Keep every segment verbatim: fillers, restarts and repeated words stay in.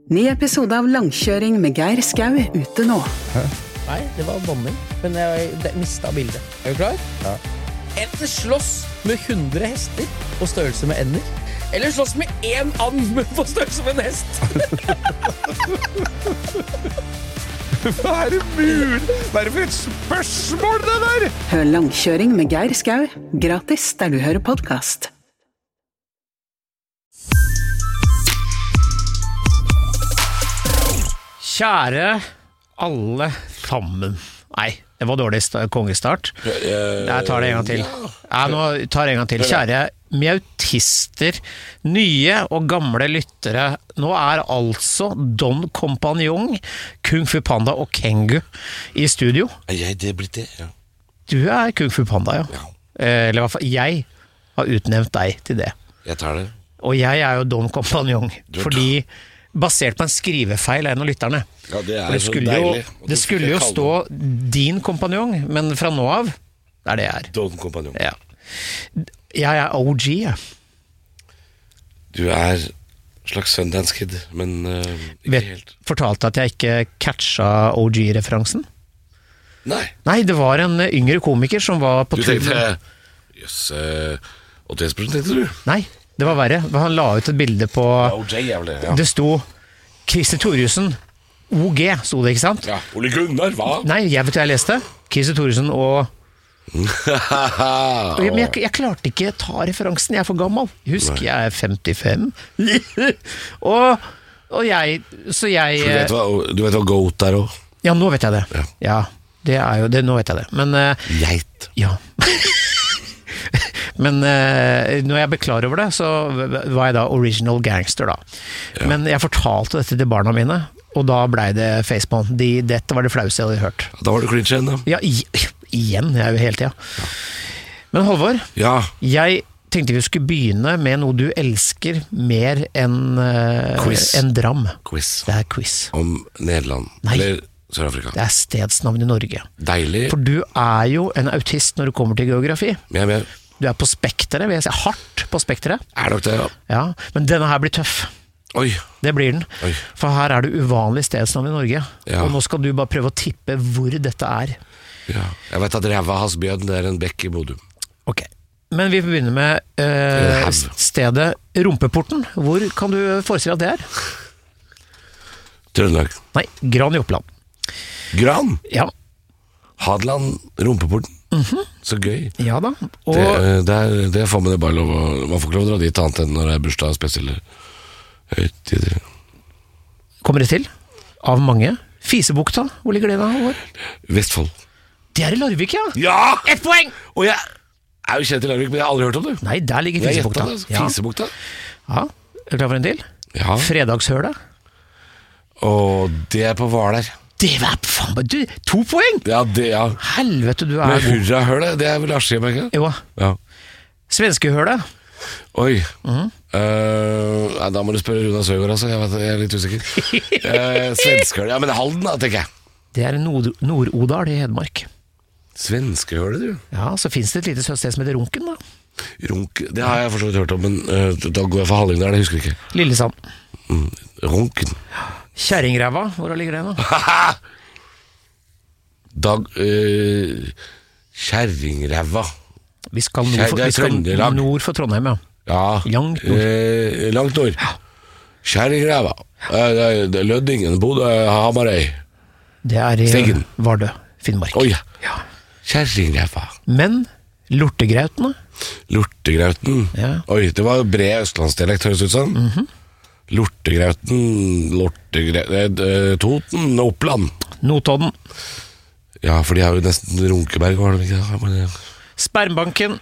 Ny episode av Langkjøring med Geir Skau ute nå. Hæ? Nei, det var bonding, men jeg mistet bildet. Er du klar? Ja. Enten slåss med hundre hester på størrelse med ender, eller slåss med en and på størrelse med en hest. Hva er det mulig? Hva er det for et spørsmål det der? Hør Langkjøring med Geir Skau, gratis der du hører podcast. Kjære alle sammen. Nei, det var dårlig kongestart. Jeg tar det en gang til. Jeg nå tar det en gang til. Kjære mjautister, nye og gamle lyttere. Nå er altså Don Kompanjong, Kung Fu Panda og Kengu i studio. Jeg, det er blitt det, ja. Du er Kung Fu Panda, ja. Ja. Eller i hvert fall, jeg har utnevnt deg til det. Jeg tar det. Og jeg er jo Don Kompanjong, fordi basert på en skrivefeil av en av lytterne. Ja, det er det så skulle deilig. Jo, det skulle jo stå din kompanjong, men fra nå av, det er det jeg er. Don Kompanjong. Ja. Jeg er O G, jeg. Du er slags Sundance Kid, men uh, ikke Vet, helt. Fortalte at jeg ikke catcha O G-referansen? Nei. Nei, det var en yngre komiker som var på Du turen. tenkte, jøss, uh, åttiett prosent tenkte du? Nei, det var verre. Han la ut et bilde på... O J er vel det, ja. Det sto Christer Thoresen, O G, sto det, ikke sant? Ja, Ole Gunnar, hva? Nei, jeg vet hva jeg leste. Christer Thoresen og... oh. Men jeg, jeg klarte ikke ta referansen, jeg er for gammel. Husk, Nei. jeg er femtifem. og, og jeg, så jeg... Du vet hva, du vet hva goat er også? Ja, nå vet jeg det. Ja. Ja, det er jo det, nå vet jeg det. Men... Uh, Geit. ja. Men uh, når jeg ble klar over det, så var jeg da original gangster da. Ja. Men jeg fortalte dette til barna mine, og da ble det facepalm. De, dette var det flaueste jeg hadde hørt. Da var det cringe igjen, da. Ja, i, igjen, jeg er jo hele tiden. Ja. Men Halvor, Ja. jeg tenkte vi skulle begynne med noe du elsker mer enn uh, Quiz. en dram. Quiz. Det er quiz. Om Nederland. Nei. Eller Sør-Afrika. Det er stedsnavn i Norge. Deilig. For du er jo en autist når det kommer til geografi. Jeg er med. Du er på spekteret, vil jeg si. Hardt på spekteret. Er nok det, ja. Ja, men denne her blir tøff. Oi. Det blir den. Oi. For her er det uvanlig stedsnavn i Norge. Ja. Og nå skal du bare prøve å tippe hvor dette er. Ja. Jeg vet at Ræva Hasbjørn, det er en bekk i Bodum. Ok. Men vi begynner med eh, stedet Rumpeporten. Hvor kan du forestille at det er? Trøndelag. Nei, Gran i Oppland. Gran. Ja, Hadeland, Rumpeporten. Mhm. Så gøy. ja da. Og Det, det, er, det får man det bare lov å, man får ikke lov å dra dit annet enn når det er bursdag, spesielle høytider. kommer det til? Av mange. Fisebukta, hvor ligger det da, Halvor? Vestfold. Det er i Larvik, ja. Ja! Ett poeng! Og jeg er jo kjent i Larvik, men jeg har aldri hørt om det. Nei, der ligger Jeg Fisebukta. gjettet det. Ja. Fisebukta. Ja, er du klar for en til? Ja. Fredagshølet. Og det er på Hvaler. Det var faen meg, du, to poeng! Ja, det, ja. Helvete, du er Men god. hurrahølet, det er vel Askim, ikke? Jo, Ja. svenskehølet. Oi. Mhm. Eh, nei, da må du spørre Runa Søgaard, altså. Jeg, vet, jeg er litt usikker. uh, Svenskehølet. Ja, men Halden, da, tenker jeg. Det er Nord Nord-Odal i Hedmark. Svenskehølet, du. Ja, så finnes det et lite sted som heter Runken, da. Runk, det har jeg for så vidt hørt om, men uh, da går jeg for Hallingdal, det husker jeg ikke. Lillesand. Mm, runken. Kjerringræva, hvor ligger det nå? Dag uh, Kjerringræva. Vi skal nord for, Kjer- det er vi skal Trøndelag. nord for Trondheim, ja. Ja. Langt nord. Eh, langt nord. Kjerringræva. Eh, det er- det er Løddingen, Bodø, Hamarøy. Det er i Steigen. Vardø, Finnmark. Oi. Ja. Kjerringræva. Men lortegrautene, Lortegrauten. Ja. Oi, det var bred østlandsdialekt, høres det ut som. Mhm. Lortegrauten, Lortegrauten, eh, Toten, Oppland. Notodden, Ja, for de har jo nesten Runkeberg, var det ikke det? Ja, men, Spermbanken,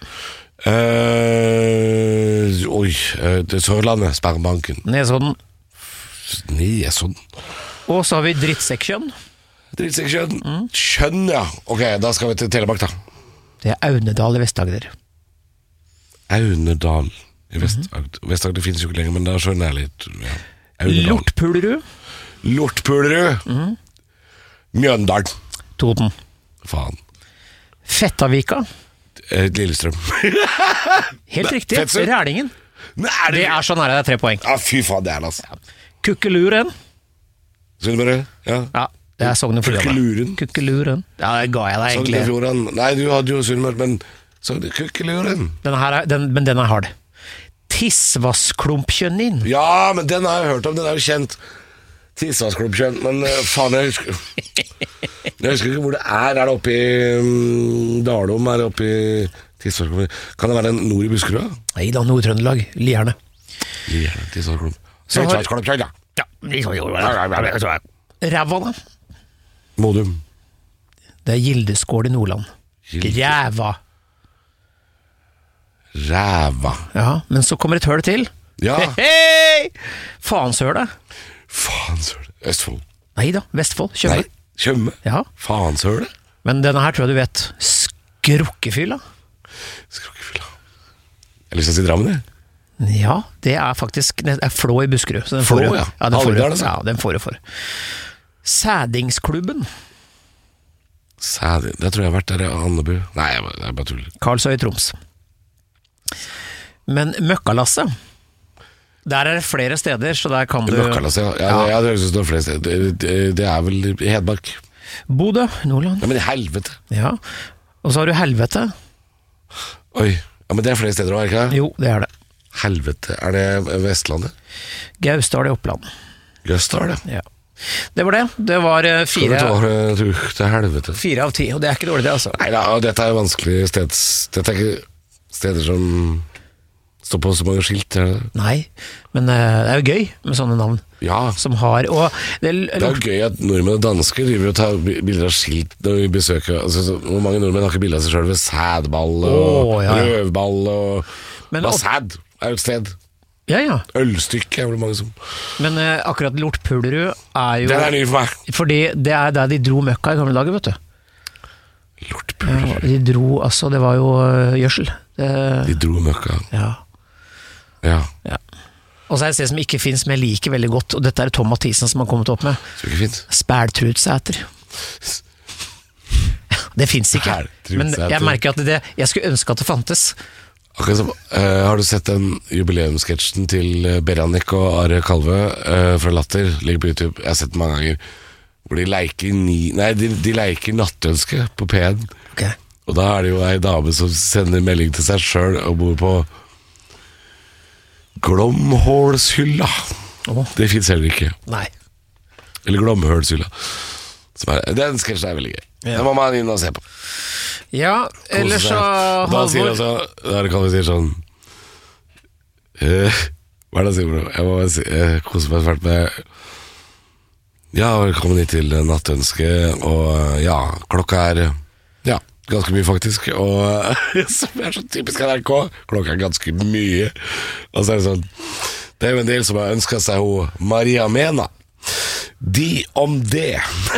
eh, oi, eh, det er Sørlandet, Sperrebanken. Nesodden, Nesodden. og så har vi drittsekkjønn. Drittsekkjønn. Kjønn, ja. Ok, da skal vi til Telemark, da. Det er Aunedal i Vest-Agder. Aunedal i Vest-Agder. Vest-Agder finnes jo ikke lenger, men da skjønner jeg litt. Ja. Aunedal. Lortpulerud, Lortpulerud. Mjøndalen. Toten. Faen. Fettavika, Eh, Lillestrøm. helt riktig. Fettsund. Rælingen. Nei, er Det er så nære, det er tre poeng. Ja, fy faen, det er det, altså. Kukkeluren, Sunnmøre, ja. Ja, det er Sogn og Fjordane. Kukkeluren. Kukkeluren. Ja, det ga jeg deg Sogn egentlig. og Fjordane. Nei, du hadde jo Sunnmøre, men Sogn og Kukkeluren. Den her er, den, men den er hard. Tissvassklumpkjønnin. Ja, men den har jeg hørt om, den er jo kjent. Tissvassklumpkjønn, men uh, faen, jeg husker Jeg husker ikke hvor det er. Er det oppe i um, Dalom? Er det oppe i Tissvassklumpkjønn? Kan det være en nord i Buskerud? Nei da, Nord-Trøndelag. Lierne. Lierne, Tissvassklumpkjønn. Så har- Tissvassklumpkjønn, ja. Ja, Ræva, da. Modum. Det er Gildeskål i Nordland. Gilde- Ræva. Ræva. Ja, men så kommer et høl til. Ja. Hei! Faensølet. Faensøle. Østfold. Nei da, Vestfold. Tjøme. Nei, Tjøme. Ja, Faensøle. men denne her tror jeg du vet. Skrukkefylla. Skrukkefylla. Jeg har lyst til å si Drammen, jeg. Ja, det er faktisk det er Flå i Buskerud. Så den Flå, får du- ja. Ja, den får du. Hallingdal, altså. Ja, den får du for. Sædingsklubben. Sæd, det tror jeg har vært der i Andebu. Nei, jeg bare, jeg bare tuller. Karlsøy i Troms. Men Møkkalasset, der er det flere steder, så der kan du Møkkalasset, ja. Ja, ja. Det høres ut som det er flere steder. Det, det, det er vel i Hedmark. Bodø, Nordland. Ja, men i helvete. Ja. Og så har du Helvete. Oi. Ja, men det er flere steder også, er det ikke det? Jo, det er det. Helvete. Er det Vestlandet? Gausdal i Oppland. Gøsdal, det. Ja. Det var det. Det var eh, Skal du fire, ta det til til helvete? fire av ti, og det er ikke dårlig det, altså. Nei da, dette er jo vanskelig steds... Dette er ikke steder som står på så mange skilt, er det det? Nei, men eh, det er jo gøy med sånne navn. Ja. Som har, og det, Det er jo gøy at nordmenn og dansker driver og tar bi- bilder av skilt når vi besøker altså, så, Hvor mange nordmenn har ikke bilder av seg selv ved sædball og Åh, ja, ja. røvball og Men- Hva sæd er jo et sted. Ja, ja. Ølstykke er vel mange som Men eh, akkurat Lort Pullerud er jo Den er ny for meg. fordi det er der de dro møkka i gamle dager, vet du. Lortpuler. Ja, de dro, altså, det var jo øh, gjødsel. Det, De dro møkka. ja, Ja, ja. Og så er det et sted som ikke finnes, men jeg liker veldig godt, og dette er Tom Mathisen som har kommet opp med. så ikke fint. Spæltrudsæter. Det finnes ikke, men Spæltrudsæter. jeg merker at det, jeg skulle ønske at det fantes. Akkurat som, eh, har du sett den jubileumssketsjen til eh, Beranek og Are Kalve eh, fra Latter? Ligger på YouTube. Jeg har sett den mange ganger. Hvor de leker ni... Nei, de, de leker nattønske på P en. Ok. Og da er det jo ei dame som sender melding til seg sjøl og bor på Glomhålshylla. Åh. Det fins heller ikke. Nei. Eller Glomhølshylla. Som er, den sketsjen er veldig gøy. Ja. Den må man inn og se på. Ja, ellers så Da sier Halvor. altså Da kan vi si sånn eh, Hva er det han sier, bro? Jeg må bare si Jeg koser meg svært med Ja, velkommen hit til Nattønske. Og ja, klokka er Ja, ganske mye faktisk. Og som er så typisk N R K, klokka er ganske mye. Og så er det sånn Det er jo en del som har ønsket seg hun Maria Mena. De om det.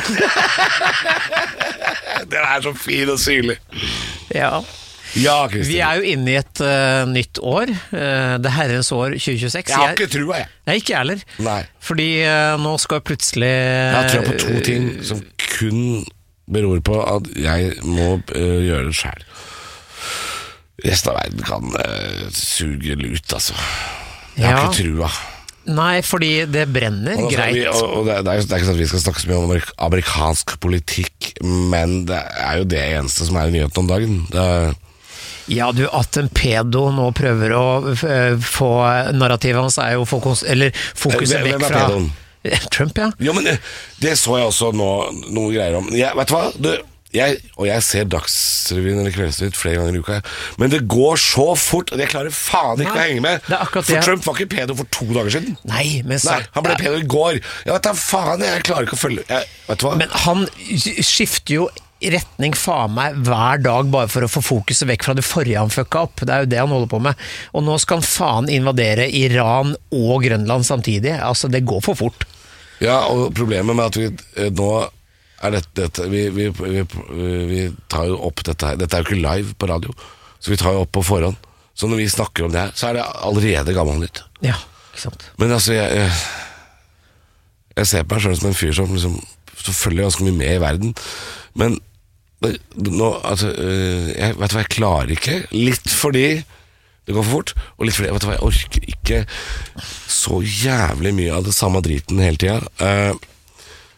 Den er så fin og syrlig. Ja. Ja, Kristin. Vi er jo inne i et uh, nytt år, uh, det herrens år tjue tjueseks. Jeg har ikke trua, jeg. Nei, ikke jeg heller. Nei. Fordi uh, nå skal plutselig Jeg har trua på to ting som kun beror på at jeg må uh, gjøre det sjæl. Resten av verden kan uh, suge lut, altså. Jeg har Ja. ikke trua. Nei, fordi det brenner, Og, altså, greit. vi, og, og det, er, det er ikke sånn at vi skal snakke så mye om amerik amerikansk politikk, men det er jo det eneste som er i nyheten om dagen. Det er, Ja, du, at en pedo nå prøver å uh, få narrativet hans er jo få kons eller fokuset Hvem- hvem vekk er fra pedoen? Trump, ja. jo, men eh, det så jeg også nå noe greier om. Jeg, vet du hva? Det, jeg, og jeg ser Dagsrevyen eller Kveldsnytt flere ganger i uka, men det går så fort, og jeg klarer faen ikke Nei, å henge med. det er akkurat For det. Trump var ikke pedo for to dager siden. Nei, men, så, Nei, han ble pedo i går. Jeg vet da faen, jeg klarer ikke å følge jeg, Vet du hva? men han skifter jo retning faen meg hver dag bare for å få fokuset vekk fra det forrige han fucka opp. Det er jo det han holder på med. Og nå skal han faen invadere Iran og Grønland samtidig. Altså, det går for fort. Ja, og problemet med at vi eh, nå er dette, dette vi, vi, vi, vi tar jo opp dette her. Dette er jo ikke live på radio, så vi tar jo opp på forhånd. Så når vi snakker om det her, så er det allerede gammelnytt. Ja, ikke sant. Men altså, jeg, jeg, jeg ser på meg selv som en fyr som liksom, som følger ganske mye med i verden. Men det, nå, altså, øh, jeg vet du hva, jeg klarer ikke. Litt fordi det går for fort, og litt fordi vet du hva, jeg orker ikke så jævlig mye av det samme driten hele tiden. Uh,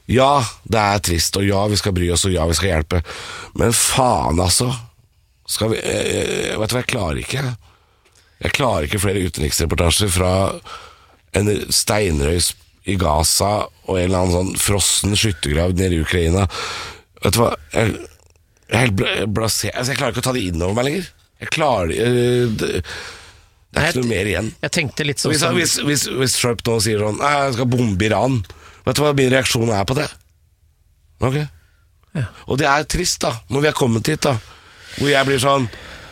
Ja, det er trist, og ja, vi skal bry oss, og ja, vi skal hjelpe. Men faen, altså. Skal vi, jeg, vet du hva, jeg klarer ikke. Jeg klarer ikke flere utenriksreportasjer fra en steinrøys i Gaza og en eller annen sånn frossen skyttergrav nede i Ukraina. Vet du hva, jeg, jeg er helt blasé. Altså, jeg klarer ikke å ta det inn over meg lenger. Jeg klarer det, det er ikke noe mer igjen. Jeg tenkte litt sånn hvis, hvis, hvis, hvis Trump nå sier sånn Nei, jeg skal bombe Iran. Vet du hva min reaksjon er på det? Ok ja. Og det er trist da når vi har kommet hit da hvor jeg blir sånn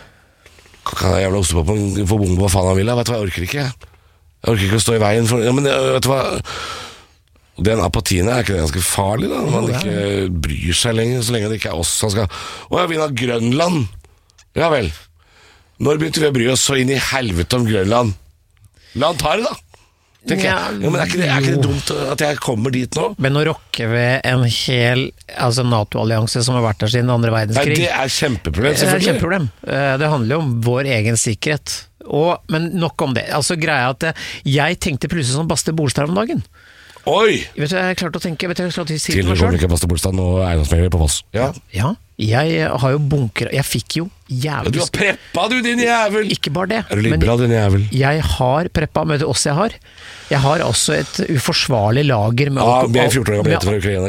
kan jeg jævla ostepopen få bombe hva faen han vil da? Vet du hva, jeg orker ikke Jeg orker ikke å stå i veien for ja, men vet du hva den apatien er ikke det ganske farlig da når man ikke bryr seg lenger så lenge det ikke er oss som skal Å, jeg vil ha Grønland Ja vel Når begynte vi å bry oss så inn i helvete om Grønland? La han ta det da tenker jeg. Ja, men er ikke, det, er ikke det dumt at jeg kommer dit nå? Men å rokke ved en hel altså NATO-allianse som har vært der siden andre verdenskrig Nei, det er kjempeproblem selvfølgelig. Det er kjempeproblem. Det handler jo om vår egen sikkerhet Og, men nok om det altså greia at jeg tenkte plutselig som Baste Bolstad om dagen Oi! Vet du, jeg har klart å tenke vet du, jeg har klart å si til meg selv Til Baste Bolstad og eiendomsmegler på Voss ja. ja, jeg har jo bunker Jeg fikk jo jævlig Du har preppa du din jævel Ikke bare det Er du liberal din jævel? Jeg har preppa, men det også jeg har Jeg har også et uforsvarlig lager med Ja, vi er fjorten år gamle etter fra Ukraina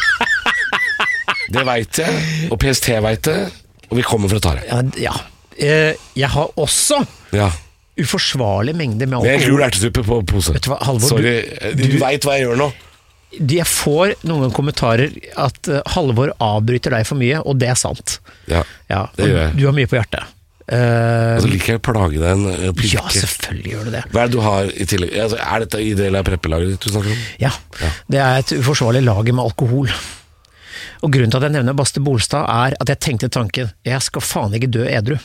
ja. Det vet jeg Og P S T vet det Og vi kommer for å ta det Ja, ja. Jeg har også Ja uforsvarlig mengde med alkohol. Det er en kul ertesuppe på pose. Vet du hva, Halvor, Sorry, du, du, du vet hva jeg gjør nå. Jeg får noen kommentarer at uh, Halvor avbryter deg for mye, og det er sant. Ja, ja det gjør jeg. Du har mye på hjertet. Uh, og så liker jeg å plage deg en uh, pilke. Ja, selvfølgelig gjør du det. Hva er det du har i tillegg? Altså, er dette i del av preppelaget ditt du snakker om? Ja, ja, det er et uforsvarlig lager med alkohol. Og grunnen til at jeg nevner Baste Bolstad er at jeg tenkte tanken, jeg skal faen ikke dø edru.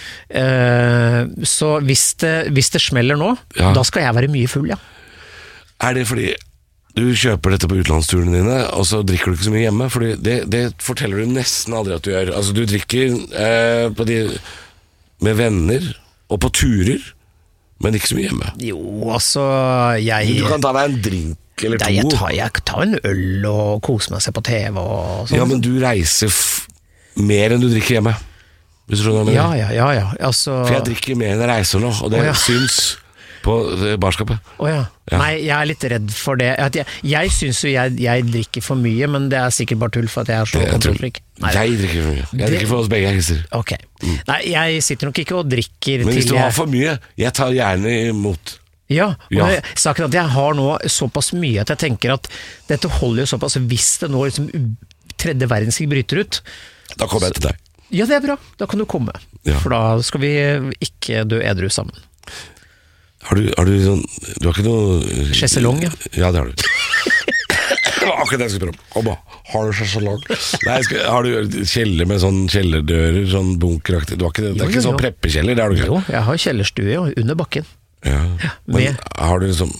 Uh, så hvis det, hvis det smeller nå, ja. Da skal jeg være mye full, ja. Er det fordi du kjøper dette på utenlandsturene dine, og så drikker du ikke så mye hjemme? Fordi det, det forteller du nesten aldri at du gjør. Altså du drikker uh, på de, med venner, og på turer, men ikke så mye hjemme. Jo, altså, jeg... Du kan ta deg en drink. Eller to. Nei, jeg tar, jeg tar en øl og koser meg seg på T V og sånn. Ja, men du reiser f mer enn du drikker hjemme. Hvis du skjønner hva jeg mener? Ja, ja, ja, ja. Altså... For jeg drikker mer enn jeg reiser nå, og det oh, ja. syns på barskapet. Oh, ja. Ja. Nei, jeg er litt redd for det. Jeg, jeg synes jo jeg, jeg drikker for mye, men det er sikkert bare tull for at jeg er så kontrollfrik. Jeg drikker for mye. Jeg det... drikker for oss begge, Christer. Ok. Mm. Nei, jeg sitter nok ikke og drikker men til hvis du har for mye, jeg tar gjerne imot. Ja, og ja. Jeg, saken at jeg har nå såpass mye at jeg tenker at dette holder jo såpass hvis det nå liksom tredje verdenskrig bryter ut. Da kommer jeg til deg. Ja, det er bra. Da kan du komme. Ja. For da skal vi ikke dø edru sammen. Har du, har du sånn, du har ikke noe... Chaiselong, ja. Ja, det har du. Det var akkurat det jeg skulle prøve. Kom da, har du chaiselong? Nei, skal, har du kjeller med sånn kjellerdører, sånn bunkeraktig? Du har ikke, det er jo, ikke jo, sånn preppekjeller, det har du ikke? Jo, jeg har kjellerstue jo, under bakken. Ja, ja men har du liksom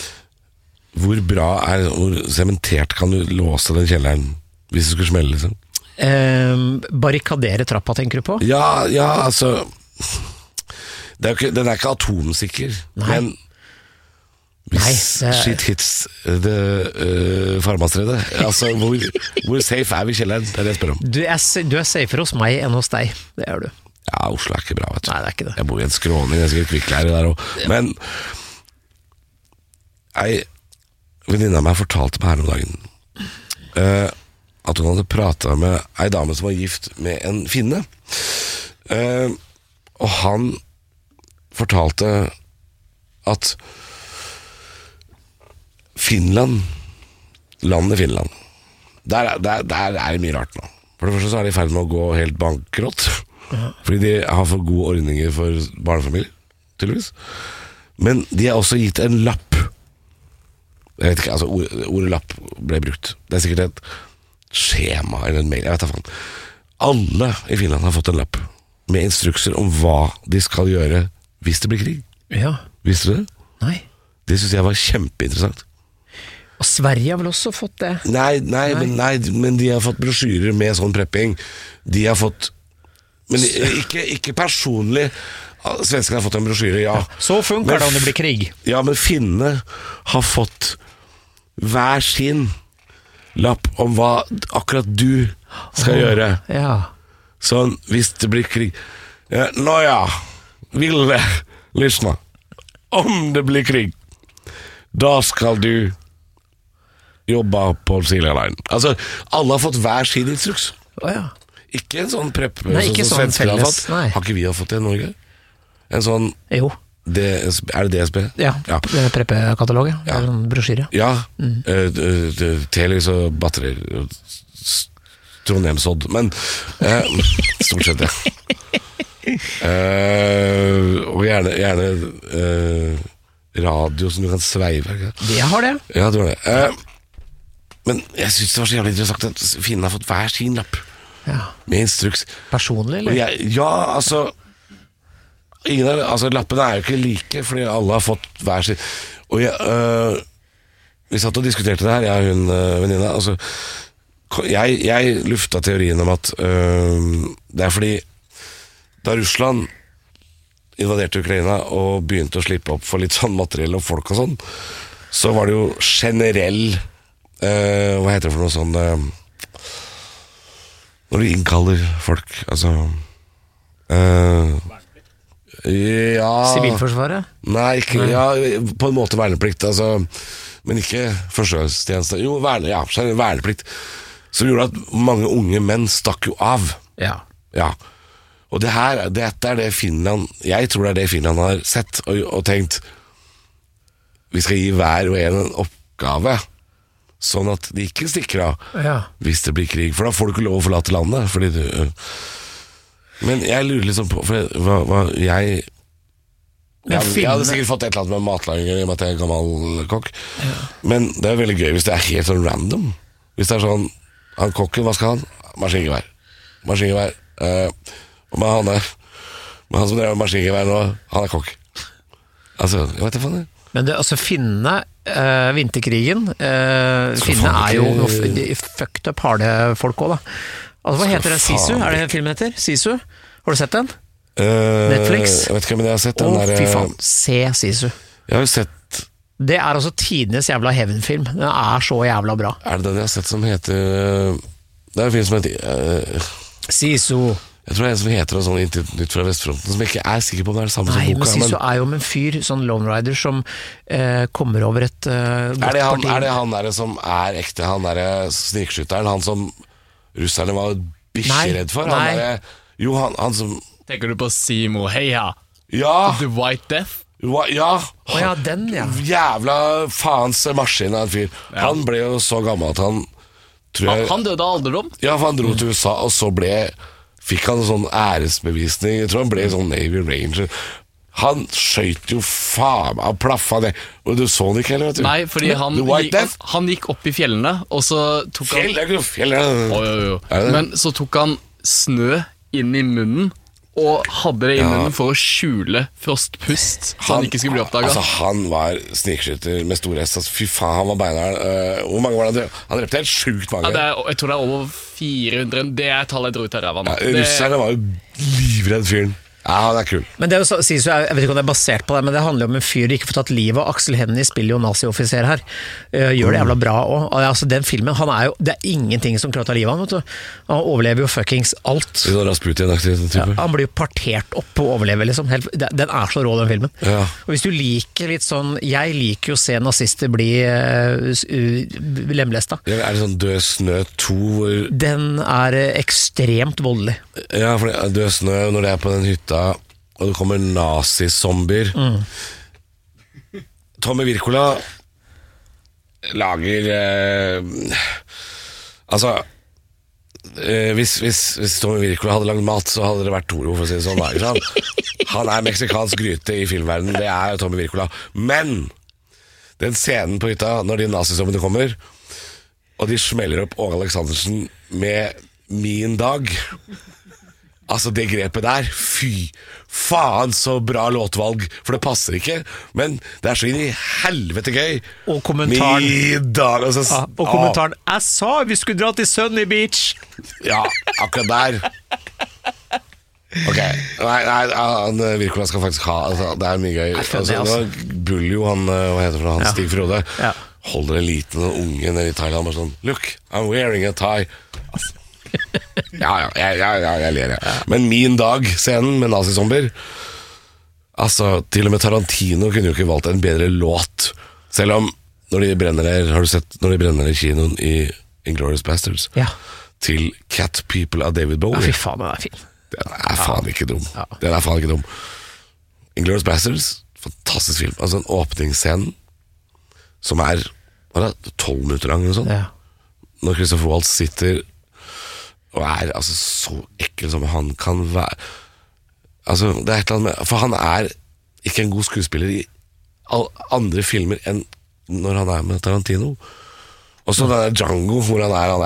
hvor bra er hvor sementert kan du låse den kjelleren hvis det skulle smelle liksom? Eh, barrikadere trappa tenker du på? Ja, ja, altså det er ikke, den er ikke atomsikker. Nei. Men hvis Nei, er... shit hits det uh, farmastredet altså hvor, hvor safe er vi i kjelleren? Det er det jeg spør om. Du er, du er safer hos meg enn hos deg. Det er du. Ja, Oslo er ikke bra, vet du. Nei, det er ikke det. Jeg bor i en skråning, jeg er sikkert kvikklærer der også. Ja. Men ei venninne av meg fortalte meg her om dagen uh, at hun hadde pratet med ei dame som var gift med en finne. Uh, og han fortalte at Finland, landet Finland, der, der, der er det mye rart nå. For det første så er de i ferd med å gå helt bankrott. Ja. Fordi de har for gode ordninger for barnefamilier, tydeligvis. Men de har også gitt en lapp. Jeg vet ikke, altså ordet, ordet lapp ble brukt. Det er sikkert et skjema eller en mail, jeg vet ikke faen. Alle i Finland har fått en lapp med instrukser om hva de skal gjøre hvis det blir krig. Ja. Visste du det? Nei. Det synes jeg var kjempeinteressant. Og Sverige har vel også fått det? Nei, nei, nei. Men, nei men de har fått brosjyrer med sånn prepping. De har fått Men ikke, ikke personlig. Svenskene har fått en brosjyre, ja. ja. Så funker men, det om det blir krig. Ja, men finnene har fått hver sin lapp om hva akkurat du skal oh, gjøre. Ja. Sånn, hvis det blir krig. Ja, nå ja, Ville, lyssna. Om det blir krig, da skal du jobbe på Silja Line. Altså, alle har fått hver sin instruks. Oh, ja. Ikke en sånn prepp nei, ikke sånn, sånn felles, har, fått. Har ikke vi har fått det i Norge? En sånn Jo D S B, Er det D S B? Ja, ja. Preppe-kataloget ja. En brosjyre Ja, mm. uh, Telys og batterier Trondheimsodd Men uh, stort sett det uh, Og gjerne, gjerne uh, radio som du kan sveive Det har det Ja, du har det uh, Men jeg synes det var så jævlig interessant at Finn har fått hver sin lapp ja. Med instruks Personlig, eller? Jeg, ja, altså ingen av, altså lappene er jo ikke like fordi alle har fått hver sin og jeg, øh, vi satt og diskuterte det her jeg og hun øh, venninna altså, jeg, jeg lufta teorien om at øh, det er fordi da Russland invaderte Ukraina og begynte å slippe opp for litt sånn materiell og folk og sånn så var det jo generell øh, hva heter det for noe sånn øh, når du innkaller folk altså øh, ja Sivilforsvaret? Nei, ikke, ja, på en måte verneplikt altså, men ikke forsvarstjeneste jo, verne, ja, verneplikt som gjorde at mange unge menn stakk jo av ja, ja. Og det her, dette er det Finland jeg tror det er det Finland har sett og, og tenkt vi skal gi hver og en en oppgave sånn at de ikke stikker av ja. Hvis det blir krig, for da får du ikke lov å forlate landet fordi du men jeg lurer liksom på for hva, hva jeg jeg, jeg hadde sikkert fått et eller annet med matlaging i og med at jeg er gammel kokk ja. Men det er veldig gøy hvis det er helt sånn random hvis det er sånn, han kokken, hva skal han? Maskingevær Maskingevær uh, og med han er med han som drev maskingevær nå, han er kokk altså, jeg vet ikke hva det er men det, altså finne uh, vinterkrigen uh, finne er jo noe fucked up harde folk også da altså, hva heter den? Sisu? Er det filmen heter? Sisu? Har du sett den? Uh, Netflix? Jeg vet ikke om jeg har sett den Åh, der, fy faen, se Sisu jeg har jo sett det er altså tidenes jævla heavenfilm den er så jævla bra er det den jeg har sett som heter det er en film som heter uh, Sisu jeg tror det er en som heter sånn Nytt fra Vestfronten som jeg ikke er sikker på om det er det samme nei, som boka men Sisu men... er jo med en fyr, sånn Lone Rider som uh, kommer over et uh, godt er det han, parti er det han der som er ekte han der snikskytteren han som russerne var bikkjeredd for han der, jo han, han som tenker du på Simo Heia ja The White Death ja, oh, ja den ja jævla faens maskin av en fyr ja. Han ble jo så gammel at han tror jeg, han, han døde av alderdom ja for han dro til U S A og så ble fikk han en sånn æresbevisning jeg tror han ble sånn Navy Ranger han skjøyt jo faen han plaffa det og du så han ikke heller vet du nei fordi han, gikk, han gikk opp i fjellene og så tok Fjell, han det er ikke fjellene oh, jo, jo. Men så tok han snø inn i munnen og hadde det i munnen ja. For å skjule frostpust så han, han ikke skulle bli oppdaget altså han var snikskytter med stor hest altså, fy faen han var beinhard uh, hvor mange var det han drepte helt sjukt mange ja, det er, jeg tror det er over fire hundre det er tallet jeg dro ut av ræva ja, russerne var jo livredd fyren ja, det er kul. Men det er jo, sies jo, jeg vet ikke om det er basert på det, men det handler jo om en fyr ikke får tatt livet, og Aksel Hennie spiller jo nazi-offiser her. Uh, gjør det jævla bra også. Altså, den filmen, han er jo, det er ingenting som klarer å ta livet av, vet du. Han overlever jo fuckings alt. Det er Rasputin-aktig type. Ja, han blir jo partert opp og overlever, liksom. Helt, den er så rå, den filmen. Ja. Og hvis du liker litt sånn, jeg liker jo å se nazister bli uh, uh, lemlesta. Ja, er det sånn Død snø to? Den er uh, ekstremt voldelig. Ja, for Død snø, når det er på den hytta, og det kommer nazi-zombier. Mm. Tommy Wirkola lager eh, altså eh, hvis, hvis, hvis Tommy Wirkola hadde lagd mat, så hadde det vært Toro, for å si det sånn. Han, han er meksikansk gryte i filmverdenen, det er Tommy Wirkola. Men den scenen på hytta, når de nazi-zombiene kommer, og de smeller opp Åge Aleksandersen med Min dag. Altså det grepet der, fy faen så bra låtvalg, for det passer ikke, men det er så inn i helvete gøy. Og kommentaren Middag, altså, ja, og kommentaren jeg sa vi skulle dra til Sunny Beach. Ja, akkurat der. Ok, nei, nei han Wirkola skal faktisk ha altså, det er mye gøy altså, altså. Nå buller jo han, hva heter det, han ja. Stig Frode ja. holder en liten unge nede i Thailand og sånn Look, I'm wearing a tie. Altså. Ja, ja, ja, ja, ja, jeg ler jeg. Men Min dag-scenen med nazizombier, altså, til og med Tarantino kunne jo ikke valgt en bedre låt. Selv om når de brenner der, har du sett når de brenner i kinoen i Inglourious Bastards, Ja. til Cat People av David Bowie. Ja, fy faen, den er fin. Den er faen ikke dum. Ja. Den er faen ikke dum. Inglourious Bastards, fantastisk film. Altså en åpningsscene som er tolv minutter lang eller sånn. Ja. Når Christopher Waltz sitter og er altså så ekkel som han kan være. Altså, det er et eller annet med, for han er ikke en god skuespiller i all andre filmer enn når han er med Tarantino. Og så den der Django, hvor han er han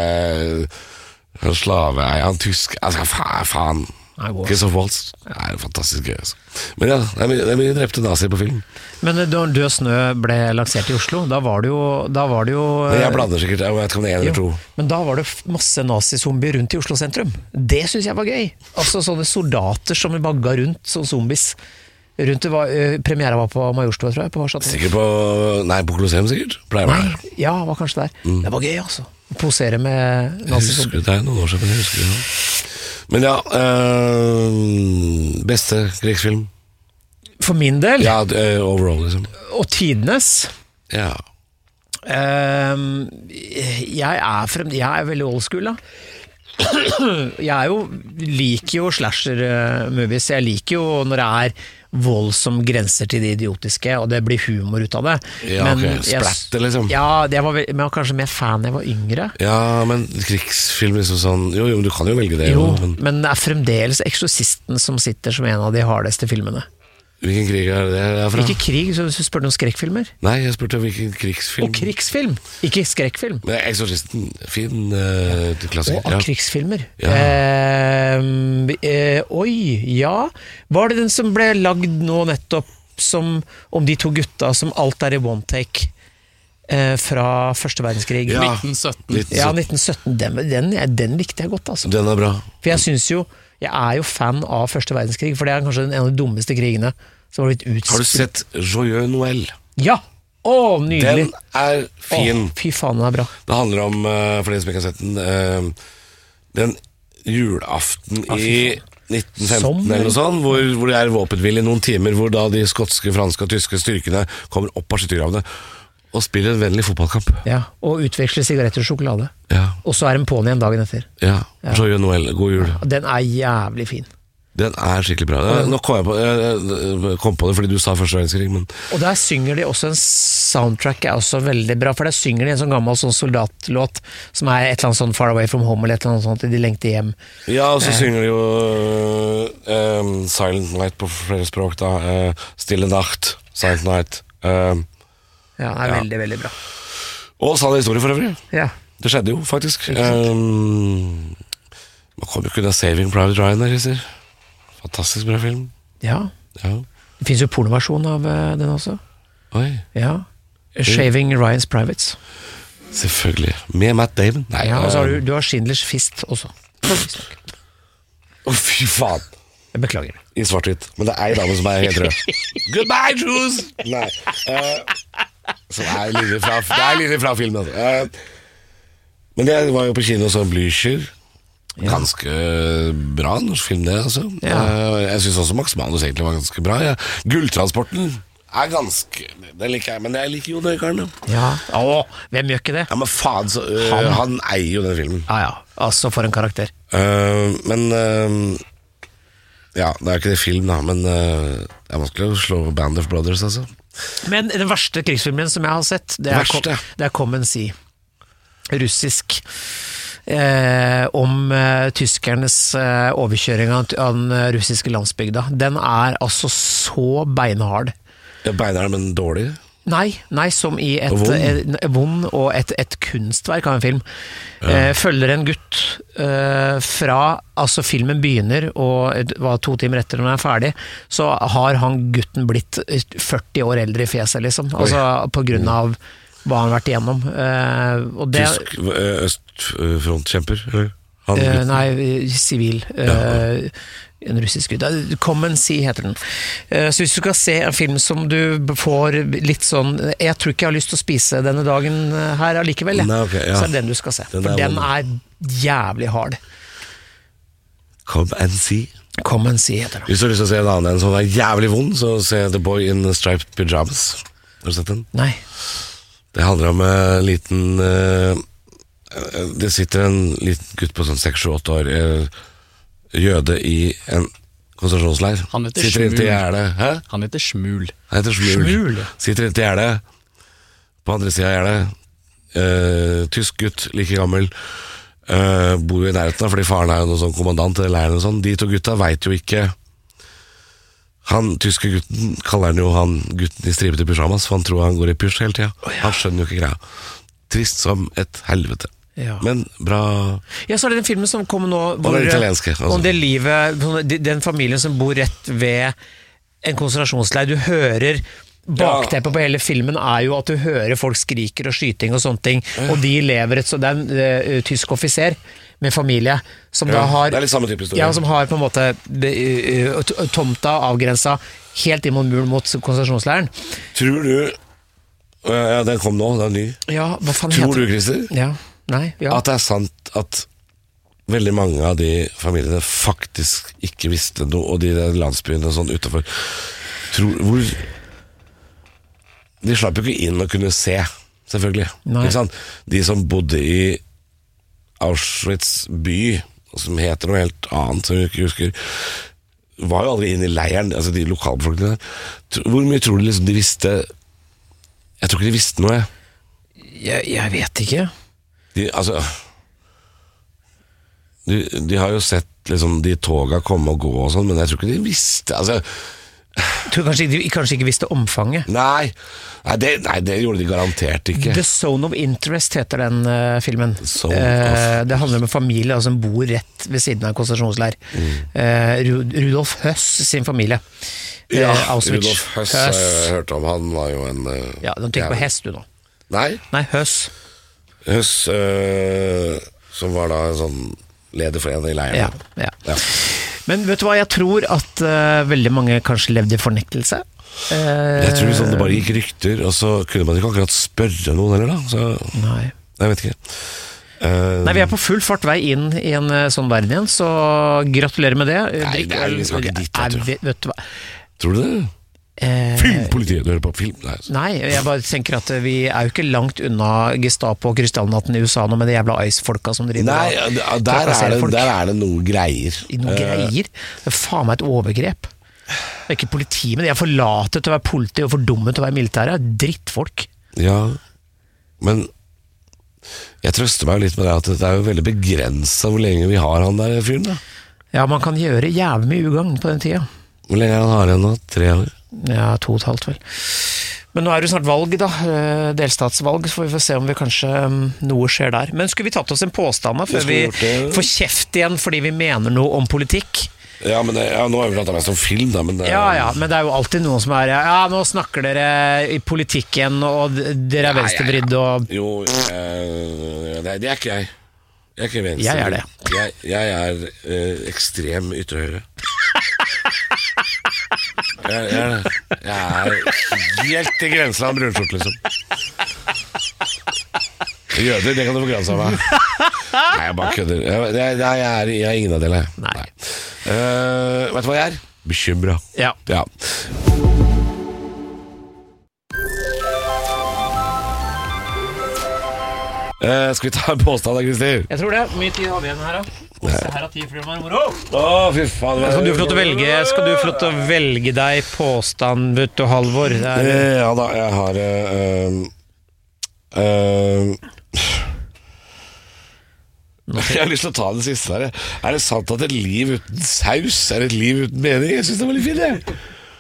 er han slave, er han tysk, altså faen, faen. Christopher Waltz er fantastisk gøy, altså. Men ja, det er mye, det er mye drepte nazier på film. Men da Død snø ble lansert i Oslo, da var det jo, da var det jo Men jeg blander sikkert, jeg vet ikke om det er en eller to. Men da var det masse nazizombier rundt i Oslo sentrum. Det synes jeg var gøy. Altså sånne soldater som vagga rundt som zombies. Rundt det var, uh, premiere var på Majorstua, tror jeg. På sikkert på, nei, på Colosseum sikkert. Pleier nei, det. ja, var kanskje der. Mm. Det var gøy, altså. Posere med nazizombier. Jeg husker det er noen år siden, jeg husker det. Men ja, øh, beste krigsfilm? For min del? Ja, uh, overall liksom. Og tidenes? Ja. Uh, jeg, er frem, jeg er veldig old school da. Jeg er jo, liker jo slasher-movies. Jeg liker jo når det er vold som grenser til det idiotiske, og det blir humor ut av det. Ja, men ok, splatter liksom. Ja, det var, men jeg var kanskje mer fan da jeg var yngre. Ja, men krigsfilm liksom sånn, jo, jo, du kan jo velge det. Jo, jo men... men det er fremdeles Eksorsisten som sitter som en av de hardeste filmene. Hvilken krig er det derfra? Ikke krig, så du spør du om skrekkfilmer? Nei, jeg spurte hvilken krigsfilm. Og krigsfilm, ikke skrekkfilm. Men Eksorsisten, fin uh, klassiker. Og av ja. krigsfilmer. Ja. Eh, eh, oi, ja. Var det den som ble lagd nå nettopp som, om de to gutta som alt er i one take eh, fra første verdenskrig? Ja, nitten sytten. Ja, nitten sytten. Den, den, den likte jeg godt, altså. Den er bra. For jeg synes jo jeg er jo fan av første verdenskrig, for det er kanskje en av de dummeste krigene som har blitt utspilt. Har du sett Joyeux Noël? Ja! Åh, nydelig! Den er fin. Åh, fy faen, den er bra. Det handler om, for de som ikke har sett den, den julaften ah, i nitten femten Som, eller noe sånt, hvor, hvor det er våpenhvile i noen timer, hvor da de skotske, franske og tyske styrkene kommer opp av skyttergravene og spiller en vennlig fotballkamp. Ja, og utveksler sigaretter og sjokolade. Ja. Og så er den på'n igjen dagen etter. Ja, Joyeux Noël, god jul. Den er jævlig fin. Den er skikkelig bra. Nå kom jeg på, jeg kom på det fordi du sa første verdenskrig, men... Og der synger de også en soundtrack er også veldig bra, for der synger de en sånn gammel sånn soldatlåt som er et eller annet sånn Far Away From Home eller et eller annet sånt, de lengter hjem. Ja, og så eh. synger de jo uh, um, Silent Night på flere språk da, uh, Stille Nacht, Silent Night. Uh, ja, det er ja. veldig, veldig bra. Og sann historie for øvrig. Ja. Det skjedde jo, faktisk. Um, man kommer jo ikke unna Saving Private Ryan der, Christer. Fantastisk bra film. Ja. ja. Det finnes jo pornoversjon av uh, den også. Oi. Ja. Shaving Ryan's Privates. Selvfølgelig. Med Matt Damon. Nei, ja, og så har du, du har Schindlers Fist også. Å, oh, fy faen. Jeg beklager. I svart-hvitt. Men det er ei dame som er helt rød. Goodbye, Jules! Nei. Uh, som er linje fra, det er linje fra filmen. Altså. Uh, men jeg var jo på kino som Blücher. Ganske bra norsk film det, altså. Ja. Uh, jeg synes også Max Manus egentlig var ganske bra. Ja. Gulltransporten er ganske, den liker jeg, men jeg liker jo det, Karne. Ja, åh, hvem gjør ikke det? Ja, men faen, så, uh, han. han eier jo den filmen. Ja, ja, altså for en karakter. Uh, men uh, ja, det er ikke det film da, men uh, det er vanskelig å slå Band of Brothers, altså. Men den verste krigsfilmen som jeg har sett, det er, kom, det er Come and See. Russisk. Eh, om eh, tyskernes eh, overkjøring av den russiske landsbygda. Den er altså så beinhard. Ja, beinhard, men dårlig? Nei, nei, som i et vond, et, vond og et, et kunstverk av en film. Ja. Eh, følger en gutt eh, fra, altså filmen begynner, og var to timer etter når den er ferdig, så har han gutten blitt førti år eldre i fjeset, liksom. Altså på grunn av hva han har vært igjennom. Uh, og det, Tysk østfrontkjemper? Uh, nei, sivil. Uh, ja. En russisk gud. Come and See heter den. Uh, så hvis du skal se en film som du får litt sånn, jeg tror ikke jeg har lyst til å spise denne dagen her allikevel, Nei, okay, ja. så er det den du skal se. Den For er den vond. er jævlig hard. Come and See. Come and See heter det. Hvis du har lyst til å se en annen en som er jævlig vond, så se The Boy in Striped Pyjamas. Har du sett den? Nei. Det handler om en liten uh, det sitter en liten gutt på sånn seks sju åtte år, uh, jøde i en konsentrasjonsleir. Han heter Sitter inntil Shmul. gjerdet. Hæ? Han heter Shmul. Han heter Shmul. Shmul. Sitter inntil gjerdet. På andre siden av gjerdet. Uh, tysk gutt, like gammel. Uh, bor jo i nærheten av, fordi faren er jo noen sånn kommandant i leiren og sånn. De to gutta vet jo ikke. Han tyske gutten kaller han jo han gutten i stripete pyjamas, for han tror han går i pysj hele tida. Oh, ja. Han skjønner jo ikke greia. Trist som et helvete. Ja. Men bra. Ja, så er det den filmen som kommer nå Og det italienske, altså. om det livet, den familien som bor rett ved en konsentrasjonsleir. Du hører bakteppet på hele filmen er jo at du hører folk skriker og skyting og sånne ting, og de lever et så det er en uh, tysk offiser med familie som Ja, da har det er litt samme type historie. Ja, som har på en måte uh, uh, tomta avgrensa helt inn mot muren mot konsentrasjonsleiren. Tror du Ja, den kom nå, den er ny. Ja, hva faen Tror heter du, Christer, Ja, nei, ja. at det er sant at veldig mange av de familiene faktisk ikke visste noe, og de der landsbyene sånn utenfor tror, hvor de slapp jo ikke inn og kunne se, selvfølgelig. Nei. Ikke sant? De som bodde i Auschwitz by, som heter noe helt annet som vi ikke husker, var jo aldri inn i leiren, altså de lokalbefolkningene der. Hvor mye tror du liksom de visste? Jeg tror ikke de visste noe. Jeg, jeg vet ikke. De, altså de, de har jo sett liksom de toga komme og gå og sånn, men jeg tror ikke de visste. Altså Jeg tror kanskje de kanskje ikke visste omfanget. Nei, nei, det, nei, det gjorde de garantert ikke. The Zone of Interest heter den uh, filmen. Zone Eh, det handler om en familie altså, som bor rett ved siden av en konsentrasjonsleir. Mm. Eh, Ru- Rudolf Høss sin familie. Eh, Ja, Auschwitz. Rudolf Høss har jeg hørt om. Han var jo en uh, Ja, de tenker på hest du nå. Nei, Nei, Høss. Høss uh, som var da en sånn leder for en i leiren. Ja, ja. Ja. Men vet du hva, jeg tror at uh, veldig mange kanskje levde i fornektelse. Eh, Jeg tror sånn det bare gikk rykter, og så kunne man ikke akkurat spørre noen heller da. Så Nei. jeg vet ikke. Uh, Nei, vi er på full fart vei inn i en uh, sånn verden igjen, så gratulerer med det. Nei, Drikk nei, øl. vi skal ikke dit, vet du. Nei, vet, vet du hva. Tror du det? Eh, Filmpolitiet, du hører på film? Nei. Nei, jeg bare tenker at vi er jo ikke langt unna Gestapo og Krystallnatten i U S A nå med de jævla Ice-folka som driver Nei, og der er, trakasserer det, folk. der er det noe greier. I noen Eh, greier. Det er faen meg et overgrep. Det er ikke politi, men de er for late til å være politi og for dumme til å være militære. Drittfolk. Ja, men jeg trøster meg jo litt med det at det er jo veldig begrenset hvor lenge vi har han der fyren da. Ja, man kan gjøre jævlig mye ugagn på den tida. Hvor lenge han har igjen da? Tre år? Ja, to og et halvt vel. Men nå er det jo snart valg da, eh, delstatsvalg, så får vi få se om vi kanskje um, noe skjer der. Men skulle vi tatt oss en påstand da, Det før skulle vi vi gjort det. får kjeft igjen fordi vi mener noe om politikk? Ja, men det, ja, nå har vi pratet mest om film da, men det, Ja, ja, men det er jo alltid noen som er ja, nå snakker dere i politikken, og d- dere er Ja, venstrevridd, og Jo, eh, det, det er ikke jeg. Jeg er ikke venstre. Jeg er det. Jeg, jeg er eh, ekstrem ytre høyre. Jeg, jeg, er det. jeg er helt i grensen av brunskjort, liksom. Jøder, det kan du få granse av meg. Nei, jeg bare kødder. Jeg, jeg, jeg, er, jeg er ingen av delene. Nei. Uh, vet du hva jeg er? Bekymra. Ja. Ja. Uh, skal vi ta en påstand da, Christer? Jeg tror det. Hvor mye tid har vi igjen her da? Se her har tid for det var moro. Å, fy faen. Skal du få lov til å velge, skal du få lov til å velge deg påstand, vet du, Halvor? Det er, Eh, Ja da, jeg har uh, uh, Jeg har lyst til å ta den siste der. Er det sant at et liv uten saus er et liv uten mening? Jeg synes det var litt fint, jeg.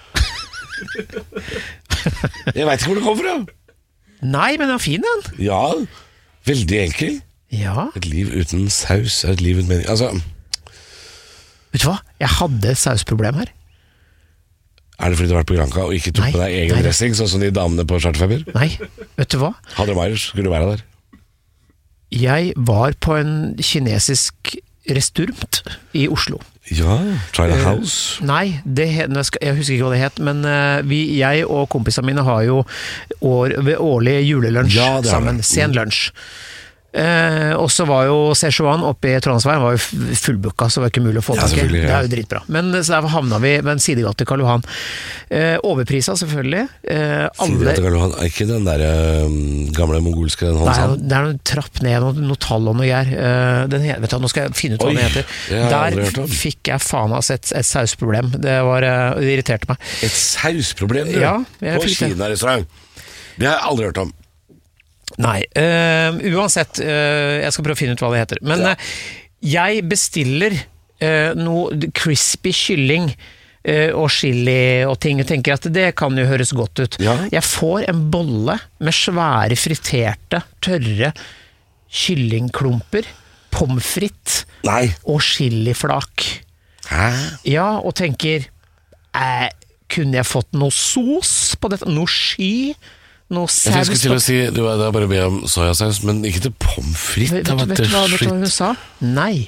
Jeg vet ikke hvor det kommer fra. nei, men den er fin den. Ja, veldig enkel. Ja. Et liv uten saus er et liv uten mening. Altså, Vet du hva? Jeg hadde et sausproblem her. er det fordi du har vært på Granca og ikke tok Nei, med deg egen nei. dressing, sånn som de damene på Charterfeber? Nei, vet du hva? Hadde du Meyers, skulle du være der? Jeg var på en kinesisk restaurant i Oslo. Ja, China House. Uh, nei, det het, jeg husker ikke hva det het, men uh, vi, jeg og kompisene mine har jo år, årlig julelunsj ja, sammen, sen lunsj. Uh, og så var jo Szechuan oppe i Trondheimsveien var jo fullbooka, så var det ikke mulig å få ja, tak i. Ja. Det er jo dritbra. Men så der havna vi ved en sidegate til Karl Johan. Uh, overprisa selvfølgelig. Uh, Sidegate til Karl Johan, er ikke den der um, gamle mongolske den Nei, det er noen trapp ned, noen, noe tall og noe gjer. Uh, den, vet du, nå skal jeg finne ut hva Oi, den heter. Der fikk jeg faen av et, et sausproblem. Det, var, uh, det irriterte meg. Et sausproblem, du? Ja, på Kina-restaurant? Det har jeg aldri hørt om. Nei, uh, uansett, uh, jeg skal prøve å finne ut hva det heter. Men ja. uh, jeg bestiller uh, noe crispy kylling uh, og chili og ting, og tenker at det kan jo høres godt ut. Ja. Jeg får en bolle med svære, friterte, tørre kyllingklumper, pommes frites Nei. og chiliflak. Hæ? Ja, og tenker, eh, kunne jeg fått noe sos på dette? Noe sky? Noe saus? Jeg skulle til å si, du er bare be om sojasaus, men ikke til pommes frites. Vet, vet, vet, vet, hva, vet du hva hun sa? Nei.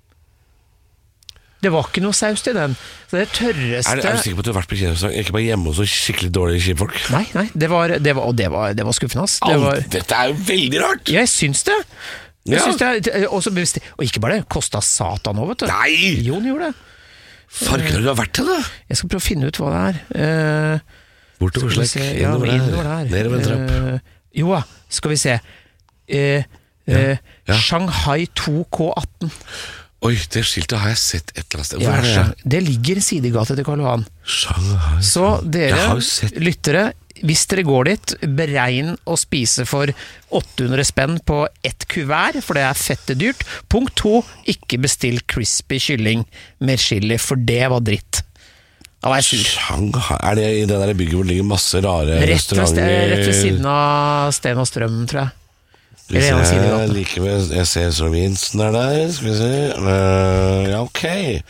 Det var ikke noe saus til den. Så det tørreste... Er, er du sikker på at du har vært på Kina-restaurant? Ikke bare hjemme hos så skikkelig dårlige kjipfolk? Nei, nei, det var, det var, og det var, det var skuffende. Det var, dette er jo veldig rart! Jeg syns det. Jeg ja. syns det også, og ikke bare det, kostet satan nå, vet du. Nei! Jo, den gjorde det. Farken har du vært til det? Jeg skal prøve å finne ut hva det er. Uh, Bortover slekk, ja, innover der, nedover en trapp. Uh, jo, skal vi se. Uh, uh, ja. Ja. Shanghai to K atten. Oi, det skiltet har jeg sett et eller annet sted. Ja, det? det ligger i sidegate til Karl Johan. Shanghai. Så dere sett... lyttere, hvis dere går dit, beregn å spise for åtte hundre spenn på ett kuvert, for det er fette dyrt. Punkt to, ikke bestill crispy kylling med chili, for det var dritt. Da var jeg sur. Shanghai, er det i det der bygget hvor det ligger masse rare rett restauranter? Rett ved siden av Sten og Strøm, tror jeg. Hvis jeg, like med, jeg ser Sørvinsen er der, skal vi se. Uh, ja, ok.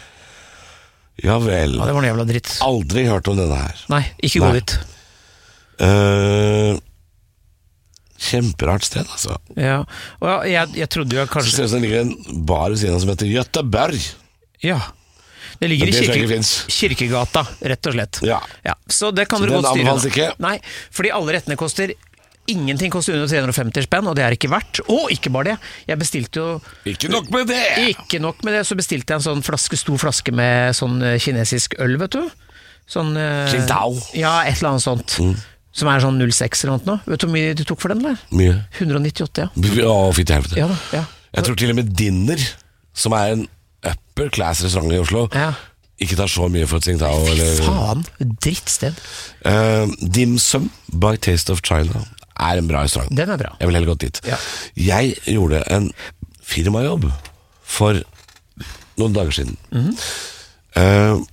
Ja vel. Ja, det var noe jævla dritt. Aldri hørt om denne her. Nei, ikke gå dit. Uh, kjemperart sted, altså. Ja, og jeg, jeg trodde jo kanskje... Så ser det ut som det ligger en bar ved siden som heter Göteborg. Ja. Det ligger det i kirke, Kirkegata, rett og slett. Ja. Ja, så det kan så dere godt styre. Den anbefales ikke? Nei, fordi alle rettene koster ingenting, koster under tre hundre og femti spenn, og det er ikke verdt. Og ikke bare det, jeg bestilte jo... Ikke nok med det! Ikke nok med det, så bestilte jeg en sånn flaske, stor flaske med sånn kinesisk øl, vet du. Sånn... Qingdao. Ja, et eller annet sånt. Mm. Som er sånn null seks eller noe. Vet du hvor mye du tok for den, eller? Mye. hundre og nittiåtte, ja. Å, fitt i helvete. Ja, da, ja. Jeg tror til og med Dinner, som er en upper class restaurant i Oslo, ja. ikke tar så mye for et Qingdao. Fy faen, drittsted. Uh, Dim Sum by Taste of China er en bra restaurant. Den er bra. Jeg vil heller gått dit. Ja. Jeg gjorde en firmajobb for noen dager siden. Mm-hmm. uh,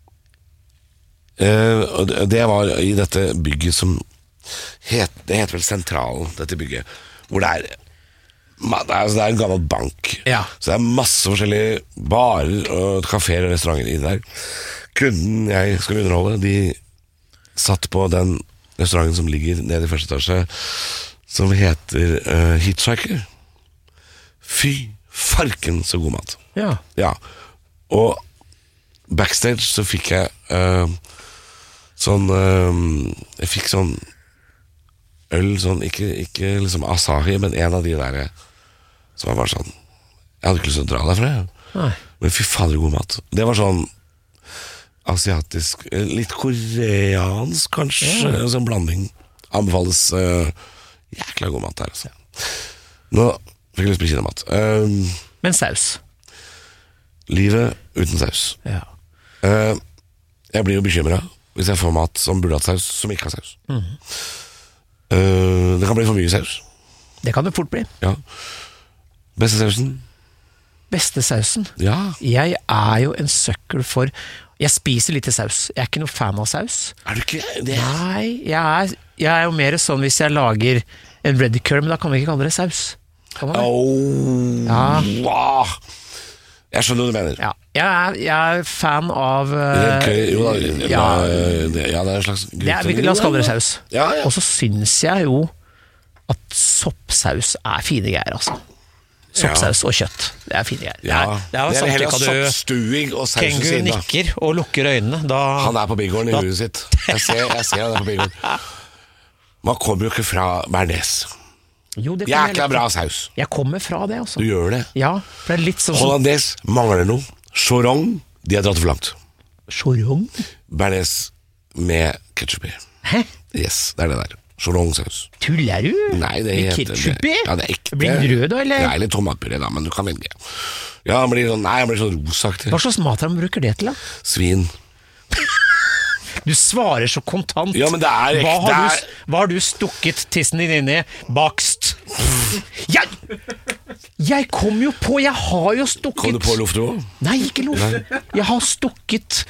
uh, det var i dette bygget som het, det heter vel Sentralen, dette bygget, hvor det er det er, det er en gammel bank. Ja. Så det er masse forskjellige barer og kaféer og restauranter i der. Kunden jeg skulle underholde, de satt på den restauranten som ligger nede i første etasje, som heter uh, Hitchhiker. Fy farken så god mat. Ja. Ja. Og backstage så fikk jeg uh, sånn uh, jeg fikk sånn øl, sånn, ikke, ikke liksom Asahi, men en av de der som var bare sånn, jeg hadde ikke lyst til å dra derfra. Nei. Men fy fader god mat. Det var sånn asiatisk, litt koreansk kanskje, ja. En sånn blanding. Anbefales uh, jækla god mat der, altså. Nå fikk jeg lyst på kinamat. Um, Men saus. Livet uten saus. Ja. Uh, jeg blir jo bekymret hvis jeg får mat som burde hatt saus, som ikke har saus. Mm. Uh, det kan bli for mye saus. Det kan det fort bli. Ja. Beste sausen? Beste sausen? Ja. Jeg er jo en søkker for... Jeg spiser lite saus. Jeg er ikke noe fan av saus. Er du ikke det? Nei, jeg er, jeg er jo mer sånn hvis jeg lager en red curry, men da kan vi ikke kalle det saus. Kan man det? Oh, ja. Wow. Jeg skjønner hva du mener. Ja. Jeg, er, jeg er fan av uh, red curry, jo da, ja, det, ja, det er en slags gryte. La oss kalle det saus. Ja, ja. Og så syns jeg jo at soppsaus er fine greier, altså. soppsaus og kjøtt. Det er fint. Det er, Ja, det er, det er heller samtykke du... soppstuing og saus ved Kengu siden av. nikker og lukker øynene. Da... Han er på bigården i Da- huet sitt. Jeg ser, jeg ser han er på bigården. Man kommer jo ikke fra Bernes. Jo, det kommer jeg Jækla litt- bra saus. Jeg kommer fra det, altså. Du gjør det. Ja, for det er litt sånn som Hollandes mangler noe. Chorong, de har dratt det for langt. Chorong. Bernes med ketchup i. Hæ? Yes, det er det der. Chorong-saus. Tuller du? Nei, det Med heter ketchup i? Ja, det er ekte. Blir den rød da, eller? Ja, eller tomatpuré da, men du kan velge. Ja, han blir sånn, nei, han blir sånn rosaktig. Hva slags mat er det man bruker det til, da? Svin. Du svarer så kontant. Ja, men det er hva, ekte. har det du, er- hva har du stukket tissen din inn i? Bakst. Jeg, jeg kom jo på, jeg har jo stukket Kom du på Lofto? Nei, ikke loff. Jeg har stukket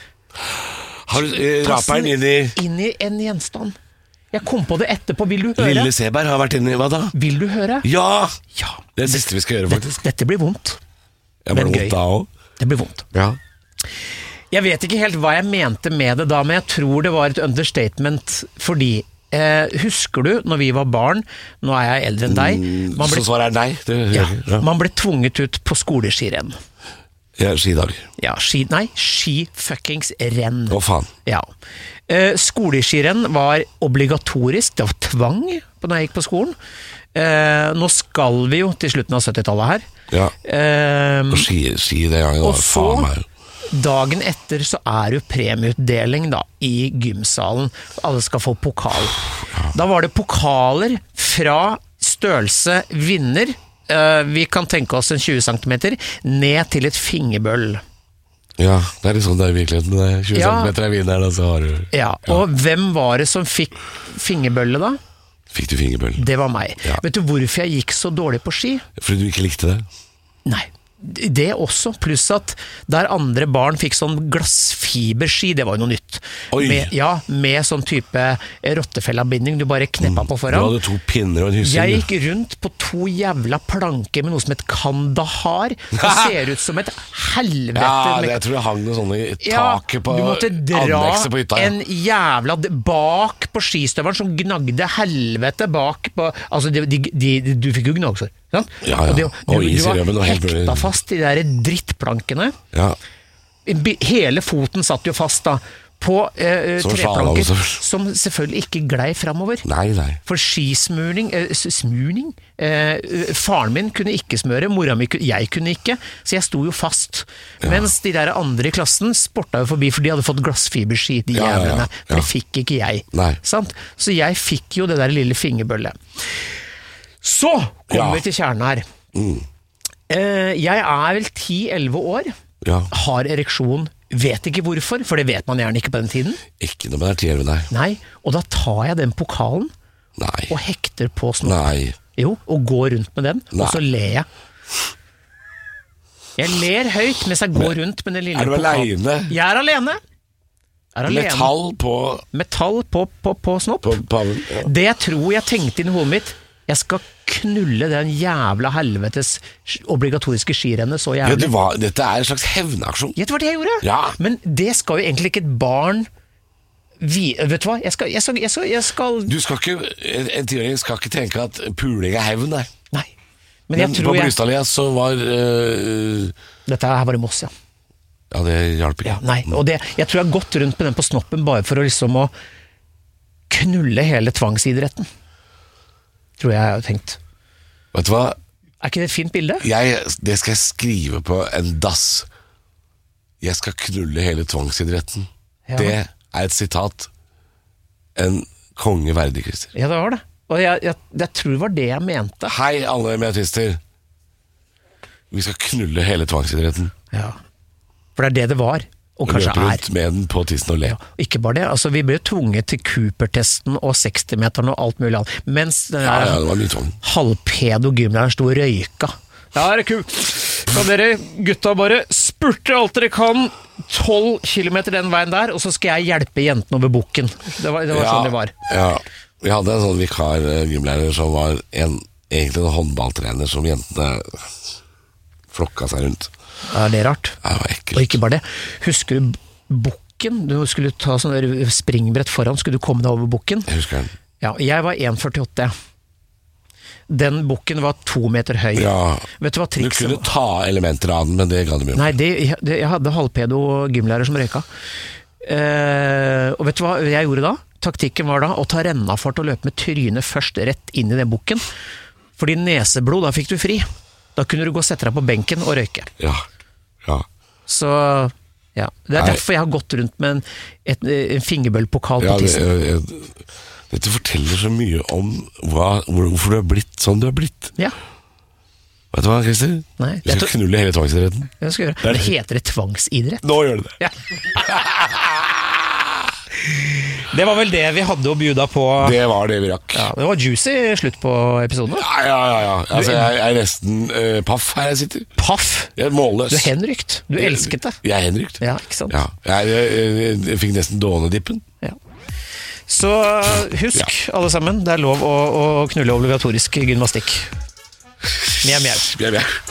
Har du eh, raperen inn i inn i en gjenstand. Jeg kom på det etterpå, vil du høre? Lille Seberg har vært inne i hva da? Vil du høre? Ja! Ja. Det er det siste vi skal gjøre, faktisk. Dette blir vondt. Jeg var men vondt gøy. da også. Det blir vondt. Ja. Jeg vet ikke helt hva jeg mente med det da, men jeg tror det var et understatement, fordi eh, husker du, når vi var barn, nå er jeg eldre enn deg, man Så ble, svaret er nei. Det, ja, ja. man ble tvunget ut på skoleskirenn. Ja, skidager. Ja, ski, nei, ski fuckings renn. Å faen. Ja. Eh, skoleskirenn var obligatorisk, det var tvang på når jeg gikk på skolen. Eh, nå skal vi jo til slutten av syttitallet her. Ja. Eh, Og ski, ski det gangen og var så, faen meg. dagen etter så er det jo premieutdeling da, i gymsalen. Alle skal få pokal. Da var det pokaler fra størrelse vinner, eh, vi kan tenke oss en tjue centimeter, ned til et fingerbøll. Ja, det er litt sånn det er i virkeligheten. Det er tjue Ja. centimeter er vinneren, og så har du Ja, og hvem var det som fikk fingerbølle da? Fikk du fingerbøll? Det var meg. Ja. Vet du hvorfor jeg gikk så dårlig på ski? Fordi du ikke likte det? Nei, det også, pluss at der andre barn fikk sånn glassfiberski, det var jo noe nytt. Oi. Med, ja, med sånn type rottefellabinding, du bare kneppa på Du foran. hadde to pinner og en hyssing. Jeg gikk rundt på to jævla planker med noe som het Kandahar. Det ser ut som et helvete. Ja, det, med- jeg tror det hang noe sånn i Ja, taket på du måtte dra annekset på hytta. Ja. en jævla d- bak på skistøveren som gnagde helvete bak på. Altså, de, de, de, du fikk jo gnagsår. Sant? Ja, ja. Og, det, Og du, is du i rømmen og var helt mulig. hekta fast i de der drittplankene. Ja. Bi- Hele foten satt jo fast da på eh, Som treplanker slalom, som selvfølgelig ikke glei framover. Nei, nei. For skismurning eh, s- Smurning? Eh, faren min kunne ikke smøre, mora mi kunne, jeg kunne ikke, så jeg sto jo fast. Mens de der andre i klassen sporta jo forbi, for de hadde fått glassfiberski, de Ja, ja, ja. jævlene. For Ja. det fikk ikke jeg. Nei. Sant? Så jeg fikk jo det der lille fingerbøllet. Så kommer Ja. vi til kjernen her. Eh, jeg er vel ti elleve år, Ja. har ereksjon, vet ikke hvorfor, for det vet man gjerne ikke på den tiden. Ikke når man er ti elleve, nei. Nei, og da tar jeg den pokalen Nei. og hekter på snopp. Nei. Jo, og går rundt med den, Nei. og så ler jeg. Jeg ler høyt mens jeg går rundt med den lille Er du pokalen. alene? Jeg er alene. Er alene. Metall på, Metall på, på, på snopp. på paven. Ja. Det jeg tror jeg tenkte inn i hodet mitt, jeg skal knulle den jævla helvetes obligatoriske skirennet så Ja, det jævlig. var, dette er en slags hevnaksjon. Vet du hva det jeg gjorde? Ja. Men det skal jo egentlig ikke et barn vi, Vet du hva, jeg skal, jeg skal, jeg skal, jeg skal Du skal ikke, En en tiåring skal ikke tenke at puling er hevn, nei. Nei. Men jeg Men tror på jeg Brystadlia så var øh, Dette her var i Moss, ja. Ja, det hjalp ikke. ja nei, og det, jeg tror jeg har gått rundt med den på snoppen bare for å liksom å knulle hele tvangsidretten. Tror jeg jeg har tenkt. Vet du hva? Er ikke det et fint bilde? Jeg, det skal jeg skrive på en dass. Jeg skal knulle hele tvangsidretten. Ja. Det er et sitat. En konge verdig, Christer. Ja, det var det. Og jeg, jeg, jeg tror det var det jeg mente. Hei, alle meatister. Vi skal knulle hele tvangsidretten. Ja. For det er det det var, og Og kanskje løpe er. rundt med den på tissen og le. Ikke bare det, altså vi ble tvunget til Cooper-testen og sekstimeteren og alt mulig annet, mens den Ja, der ja, det var mye tvang. halvpedo gymlæreren sto og røyka. Ja, det er kult. Kan dere gutta bare spurte alt dere kan, tolv kilometer den veien der, og så skal jeg hjelpe jentene over bukken. Det var, det var sånn det var. Ja, vi hadde en sånn vikar eh, gymlærer som var en, egentlig en håndballtrener som jentene flokka seg rundt. Ja, det er rart. Ja, det var Og ekkelt. ikke bare det, husker du bukken? Du skulle ta sånn der springbrett foran, skulle du komme deg over bukken? Jeg husker den. Ja, jeg var en komma førtiåtte. Den bukken var to meter høy. Ja. Vet du hva Du trikset kunne var? ta elementer av den, men det ga de jo. Nei, det, det, jeg hadde halvpedo gymlærer som røyka. Eh, og vet du hva jeg gjorde da? Taktikken var da å ta rennafart og løpe med trynet først rett inn i den bukken. Fordi neseblod, da fikk du fri. Da kunne du gå og sette deg på benken og røyke. Ja, ja. Så ja, det er Nei. derfor jeg har gått rundt med en, et, en fingerbøllpokal ja på det, tissen. jeg, jeg, dette forteller så mye om hva, hvorfor du har blitt sånn du har blitt. Ja, Vet du hva, Christer? Nei, Vi skal jeg knulle hele tvangsidretten. det skal jeg gjøre. Men heter det tvangsidrett? Nå gjør det det. Ja. Det var vel det vi hadde å bjuda på. Det var det vi rakk. Ja, det var juicy slutt på episoden. Ja, ja, ja, ja. Altså, jeg er nesten uh, paff her jeg sitter. Paff! Jeg er målløs. Du er henrykt. Du elsket det. Jeg er henrykt. Ja, ikke sant? Ja, jeg, jeg, jeg, jeg fikk nesten dånedippen. Ja. Så husk, alle sammen, det er lov å, å knulle obligatorisk gymnastikk. Mjau, mjau. Mjau, mjau.